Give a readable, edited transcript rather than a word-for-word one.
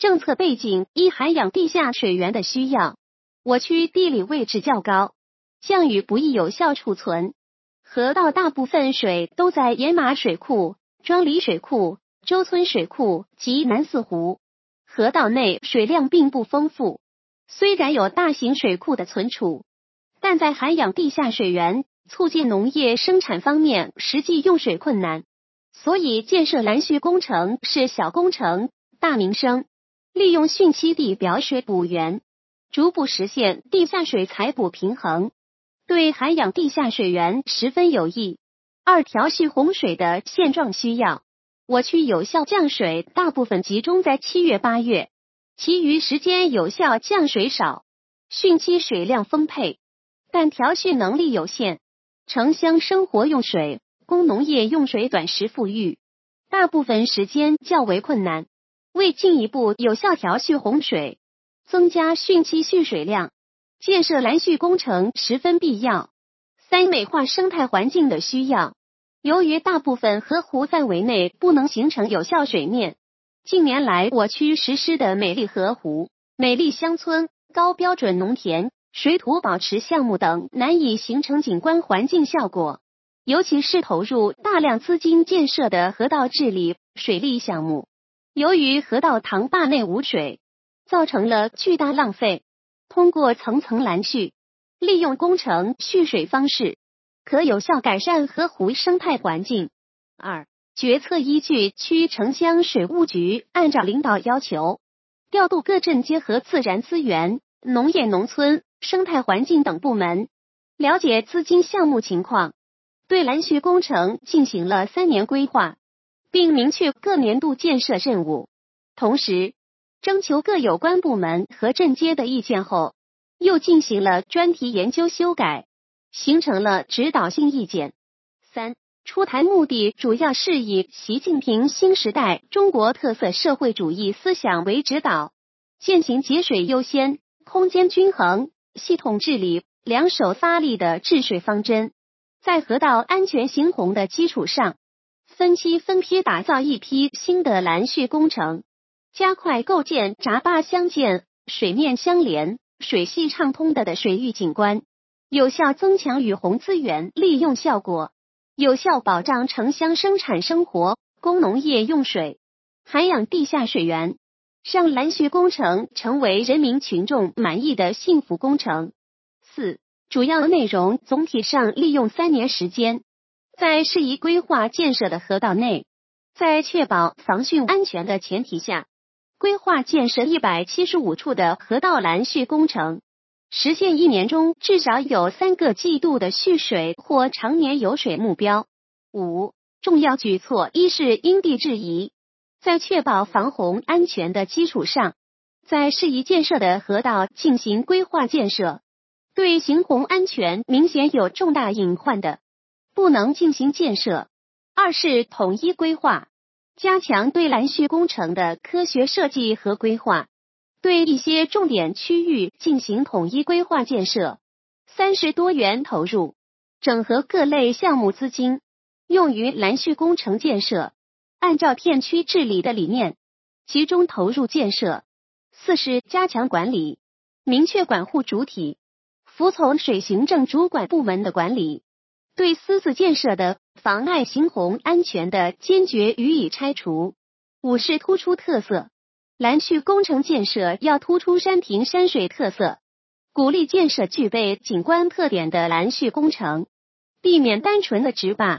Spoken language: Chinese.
政策背景：一、涵养地下水源的需要。我区地理位置较高，降雨不易有效储存，河道大部分水都在盐马水库、庄里水库、周村水库及南四湖，河道内水量并不丰富。虽然有大型水库的存储，但在涵养地下水源、促进农业生产方面实际用水困难，所以建设拦蓄工程是小工程、大民生，利用汛期地表水补源，逐步实现地下水采补平衡，对涵养地下水源十分有益。二、调蓄洪水的现状需要。我区有效降水大部分集中在7月、8月，其余时间有效降水少，汛期水量丰沛，但调蓄能力有限，城乡生活用水、供农业用水短时富裕，大部分时间较为困难。为进一步有效调蓄洪水，增加汛期蓄水量，建设拦蓄工程十分必要。三、美化生态环境的需要。由于大部分河湖范围内不能形成有效水面，近年来我区实施的美丽河湖、美丽乡村、高标准农田、水土保持项目等难以形成景观环境效果，尤其是投入大量资金建设的河道治理、水利项目，由于河道塘坝内无水，造成了巨大浪费。通过层层拦蓄，利用工程蓄水方式，可有效改善河湖生态环境。二、决策依据：区城乡水务局按照领导要求，调度各镇结合自然资源、农业农村、生态环境等部门，了解资金项目情况，对拦蓄工程进行了3年规划，并明确各年度建设任务。同时，征求各有关部门和镇街的意见后，又进行了专题研究修改，形成了指导性意见。三、出台目的主要是以习近平新时代中国特色社会主义思想为指导，践行节水优先、空间均衡、系统治理、两手发力的治水方针，在河道安全行洪的基础上，分期分批打造一批新的拦蓄工程，加快构建闸坝相间、水面相连、水系畅通的水域景观，有效增强雨洪资源利用效果，有效保障城乡生产生活、供农业用水，涵养地下水源，让拦蓄工程成为人民群众满意的幸福工程。四、主要内容总体上利用3年时间，在适宜规划建设的河道内，在确保防汛安全的前提下，规划建设175处的河道拦蓄工程，实现1年中至少有3个季度的蓄水或常年有水目标。五、重要举措：一是因地制宜，在确保防洪安全的基础上，在适宜建设的河道进行规划建设，对行洪安全明显有重大隐患的，不能进行建设。二是统一规划，加强对拦蓄工程的科学设计和规划，对一些重点区域进行统一规划建设。三是多元投入，整合各类项目资金，用于拦蓄工程建设，按照片区治理的理念，集中投入建设。四是加强管理，明确管护主体，服从水行政主管部门的管理，对私自建设的妨碍行洪安全的坚决予以拆除。五是突出特色，拦蓄工程建设要突出山亭山水特色，鼓励建设具备景观特点的拦蓄工程，避免单纯的直坝、